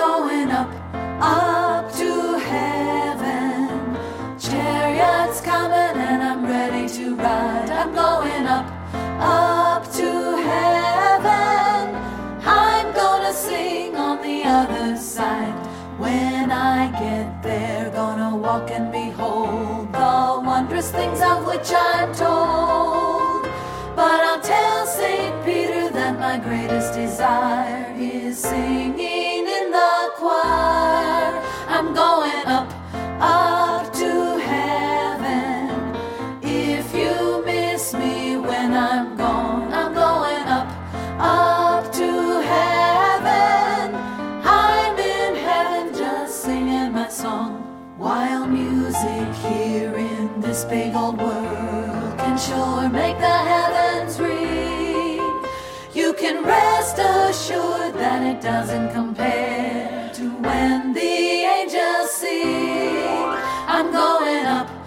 going up to heaven. Chariots coming and I'm ready to ride. I'm going up to heaven. I'm gonna sing on the other side. When I get there, gonna walk and behold the wondrous things of which I'm told. But I'll tell St. Peter that my greatest desire is singing in the choir. I'm going up to heaven. If you miss me when I'm gone, I'm going up to heaven. I'm in heaven just singing my song. While music here in this big old world can sure make the heavens ring, you can rest assured that it doesn't compare to when the angels sing. I'm going up